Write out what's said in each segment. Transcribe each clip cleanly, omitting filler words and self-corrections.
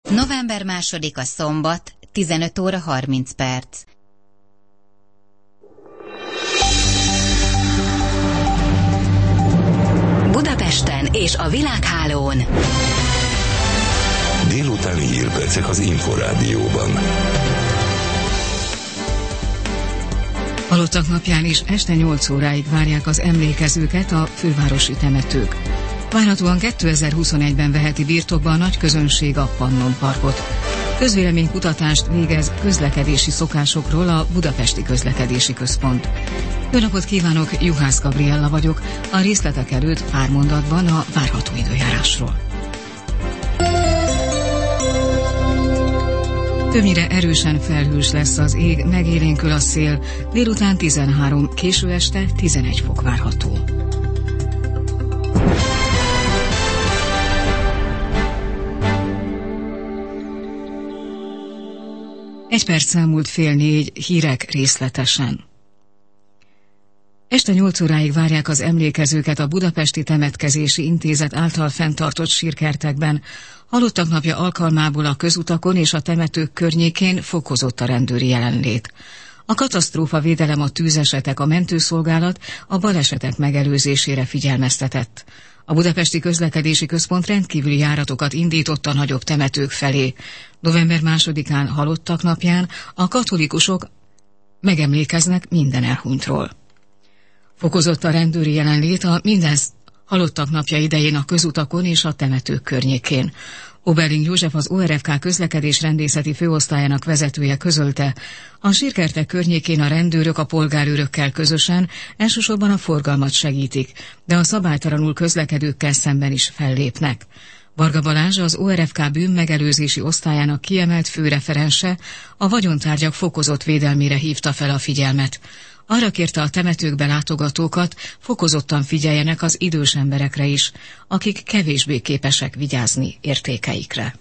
November 2-a szombat, 15 óra 30 perc. Budapesten és a világhálón. Délutáni hírpercek az Inforádióban. Halottak napján is este 8 óráig várják az emlékezőket a fővárosi temetők. Várhatóan 2021-ben veheti birtokba a nagy közönség a Pannon Parkot. Közvéleménykutatást végez közlekedési szokásokról a Budapesti Közlekedési Központ. Jó napot kívánok, Juhász Gabriella vagyok, a részletek előtt pár mondatban a várható időjárásról. Többnyire erősen felhős lesz az ég, megélénkül a szél, délután 13, késő este 11 fok várható. Egy perc elmúlt 3:30, hírek részletesen. Este 8 óráig várják az emlékezőket a Budapesti Temetkezési Intézet által fenntartott sírkertekben. Halottak napja alkalmából a közutakon és a temetők környékén fokozott a rendőri jelenlét. A katasztrófavédelem, a tűzesetek, a mentőszolgálat a balesetek megelőzésére figyelmeztetett. A Budapesti Közlekedési Központ rendkívüli járatokat indított a nagyobb temetők felé. November 2-án halottak napján a katolikusok megemlékeznek minden elhunytról. Fokozott a rendőri jelenlét a minden halottak napja idején a közutakon és a temetők környékén. Oberling József, az ORFK közlekedés-rendészeti főosztályának vezetője közölte, a sírkertek környékén a rendőrök a polgárőrökkel közösen elsősorban a forgalmat segítik, de a szabálytalanul közlekedőkkel szemben is fellépnek. Varga Balázs, az ORFK bűnmegelőzési osztályának kiemelt főreferense a vagyontárgyak fokozott védelmére hívta fel a figyelmet. Arra kérte a temetőkbe látogatókat, fokozottan figyeljenek az idős emberekre is, akik kevésbé képesek vigyázni értékeikre.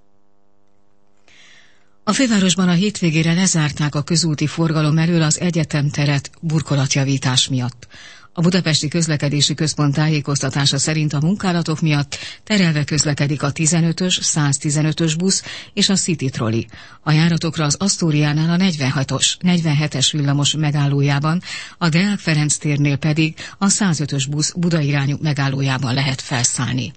A fővárosban a hétvégére lezárták a közúti forgalom elől az Egyetemteret burkolatjavítás miatt. A Budapesti Közlekedési Központ tájékoztatása szerint a munkálatok miatt terelve közlekedik a 15-ös, 115-ös busz és a City Trolley. A járatokra az Asztóriánál a 47-es villamos megállójában, a Deák Ferenc térnél pedig a 105-ös busz Buda irányú megállójában lehet felszállni.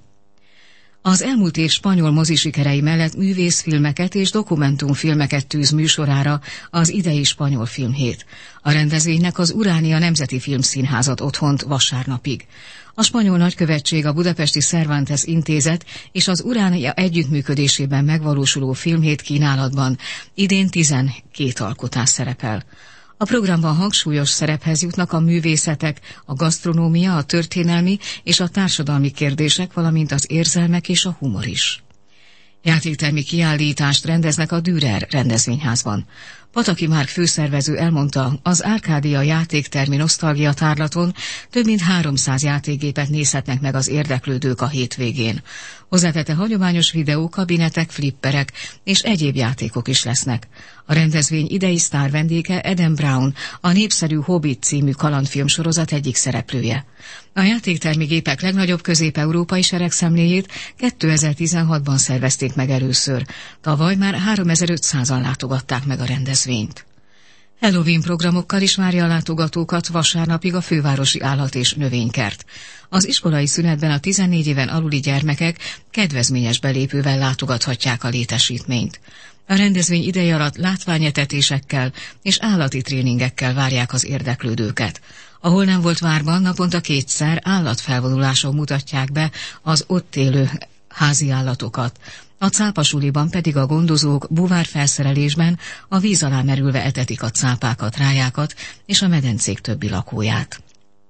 Az elmúlt év spanyol mozisikerei mellett művészfilmeket és dokumentumfilmeket tűz műsorára az idei spanyol filmhét. A rendezvénynek az Uránia Nemzeti Filmszínház ad otthont vasárnapig. A spanyol nagykövetség, a Budapesti Cervantes Intézet és az Uránia együttműködésében megvalósuló filmhét kínálatban idén 12 alkotás szerepel. A programban hangsúlyos szerephez jutnak a művészetek, a gasztronómia, a történelmi és a társadalmi kérdések, valamint az érzelmek és a humor is. Játéktermi kiállítást rendeznek a Dürer rendezvényházban. Pataki Márk főszervező elmondta, az Árkádia játéktermi nosztalgia tárlaton több mint 300 játékgépet nézhetnek meg az érdeklődők a hétvégén. Hozzátette, hagyományos videókabinetek, flipperek és egyéb játékok is lesznek. A rendezvény idei sztár vendége Eden Brown, a népszerű Hobbit című kalandfilmsorozat egyik szereplője. A játéktermi gépek legnagyobb közép-európai seregszemléjét 2016-ban szervezték meg először. Tavaly már 3500-an látogatták meg a rendezvényt. Halloween programokkal is várja a látogatókat vasárnapig a fővárosi állat- és növénykert. Az iskolai szünetben a 14 éven aluli gyermekek kedvezményes belépővel látogathatják a létesítményt. A rendezvény ideje alatt látványetetésekkel és állati tréningekkel várják az érdeklődőket. Ahol nem volt várban, naponta 2-szer állatfelvonuláson mutatják be az ott élő házi állatokat. A cápasuliban pedig a gondozók buvárfelszerelésben a víz alá merülve etetik a cápákat, rájákat és a medencék többi lakóját.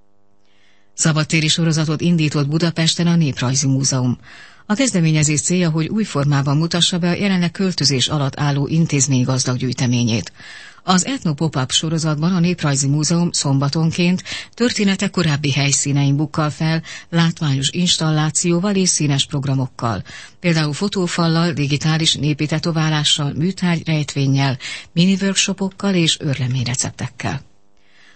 Szabadtéri sorozatot indított Budapesten a Néprajzi Múzeum. A kezdeményezés célja, hogy új formában mutassa be a jelenleg költözés alatt álló intézménygazdag gyűjteményét. Az Ethno Pop-up sorozatban a Néprajzi Múzeum szombatonként története korábbi helyszínein bukkal fel, látványos installációval és színes programokkal, például fotófallal, digitális népi tetoválással, műtárgyrejtvénnyel, mini workshopokkal és őrleményreceptekkel.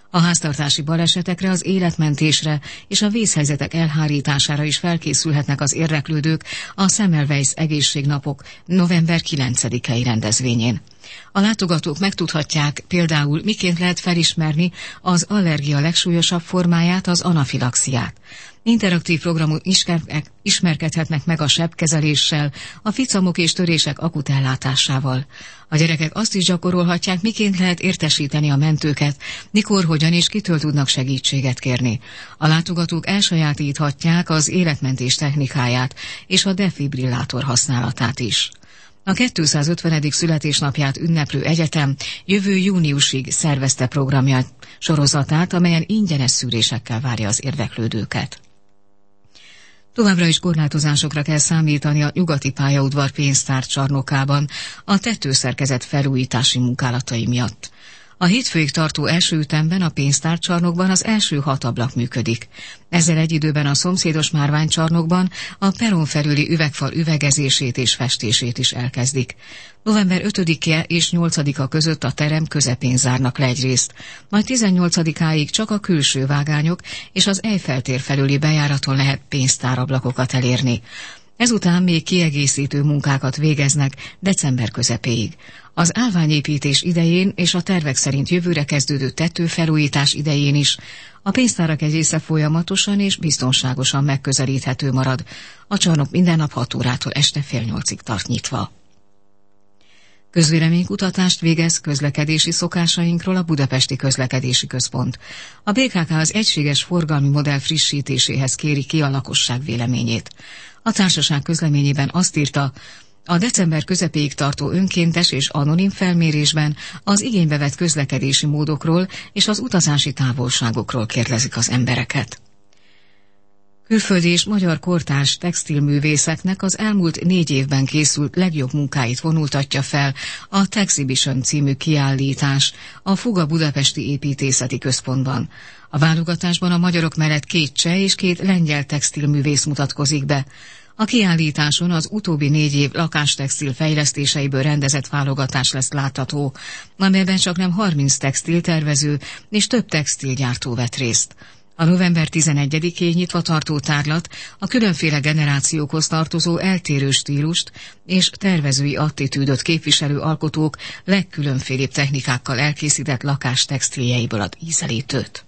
A háztartási balesetekre, az életmentésre és a vészhelyzetek elhárítására is felkészülhetnek az érdeklődők a Semmelweis egészségnapok november 9-i rendezvényén. A látogatók megtudhatják például, miként lehet felismerni az allergia legsúlyosabb formáját, az anafilaxiát. Interaktív programon ismerkedhetnek meg a sebkezeléssel, a ficamok és törések akut ellátásával. A gyerekek azt is gyakorolhatják, miként lehet értesíteni a mentőket, mikor, hogyan és kitől tudnak segítséget kérni. A látogatók elsajátíthatják az életmentés technikáját és a defibrillátor használatát is. A 250. születésnapját ünneplő egyetem jövő júniusig szervezte programja sorozatát, amelyen ingyenes szűrésekkel várja az érdeklődőket. Továbbra is korlátozásokra kell számítani a nyugati pályaudvar pénztárcsarnokában a tetőszerkezet felújítási munkálatai miatt. A hétfőig tartó első ütemben a pénztárcsarnokban az első 6 ablak működik. Ezzel egy időben a szomszédos márványcsarnokban a peron felüli üvegfal üvegezését és festését is elkezdik. November 5-e és 8-a között a terem közepén zárnak le egy részt, majd 18-áig csak a külső vágányok és az Eiffel tér felüli bejáraton lehet pénztárablakokat elérni. Ezután még kiegészítő munkákat végeznek december közepéig. Az állványépítés idején és a tervek szerint jövőre kezdődő tetőfelújítás idején is a pénztárak egy része folyamatosan és biztonságosan megközelíthető marad. A csarnok minden nap 6 órától este fél 8-ig tart nyitva. Közvéleménykutatást végez közlekedési szokásainkról a Budapesti Közlekedési Központ. A BKK az egységes forgalmi modell frissítéséhez kéri ki a lakosság véleményét. A társaság közleményében azt írta, a december közepéig tartó önkéntes és anonim felmérésben az igénybe vett közlekedési módokról és az utazási távolságokról kérdezik az embereket. Külföldi és magyar kortárs textilművészeknek az elmúlt 4 évben készült legjobb munkáit vonultatja fel a Texibition című kiállítás a Fuga Budapesti Építészeti Központban. A válogatásban a magyarok mellett 2 cseh és 2 lengyel textilművész mutatkozik be. A kiállításon az utóbbi 4 év lakástextil fejlesztéseiből rendezett válogatás lesz látható, amelyben csaknem 30 textiltervező és több textilgyártó vett részt. A november 11-én nyitva tartó tárlat a különféle generációkhoz tartozó eltérő stílust és tervezői attitűdöt képviselő alkotók legkülönfélébb technikákkal elkészített lakástextiljeiből ad ízelítőt.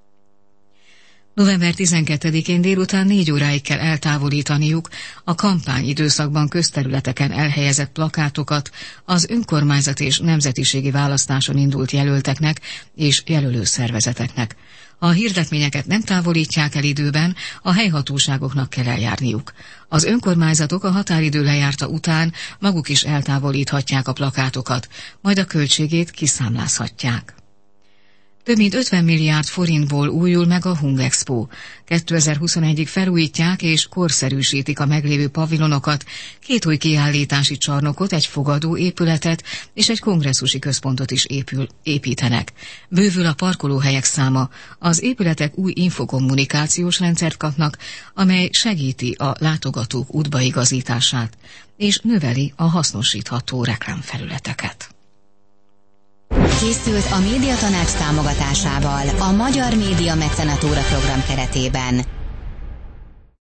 November 12-én délután 4 óráig kell eltávolítaniuk a kampányidőszakban közterületeken elhelyezett plakátokat az önkormányzat és nemzetiségi választáson indult jelölteknek és jelölő szervezeteknek. Ha a hirdetményeket nem távolítják el időben, a helyhatóságoknak kell eljárniuk. Az önkormányzatok a határidő lejárta után maguk is eltávolíthatják a plakátokat, majd a költségét kiszámlázhatják. Több mint 50 milliárd forintból újul meg a Hungexpo. 2021-ig felújítják és korszerűsítik a meglévő pavilonokat, 2 új kiállítási csarnokot, egy fogadó épületet és egy kongresszusi központot is építenek. Bővül a parkolóhelyek száma, az épületek új infokommunikációs rendszert kapnak, amely segíti a látogatók útbaigazítását, és növeli a hasznosítható reklámfelületeket. Készült a Médiatanács támogatásával a Magyar Média Mecenatúra program keretében.